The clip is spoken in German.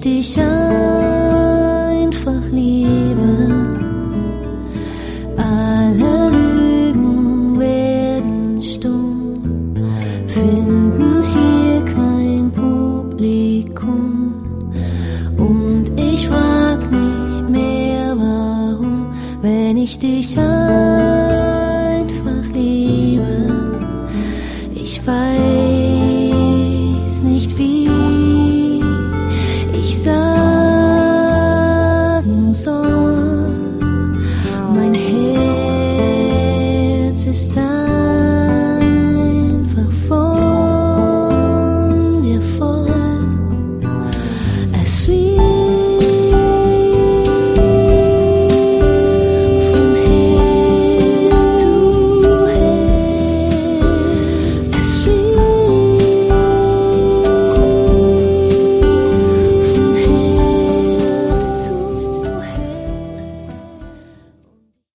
dich einfach liebe. Alle Lügen werden stumm, finden hier kein Publikum. Und ich frag nicht mehr warum, wenn ich dich einfach liebe. Ich weiß,